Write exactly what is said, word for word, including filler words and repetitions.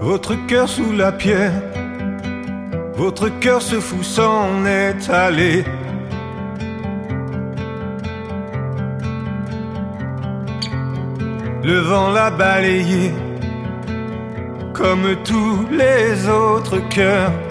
Votre cœur sous la pierre, votre cœur se fout, s'en est allé. Le vent l'a balayé, comme tous les autres cœurs.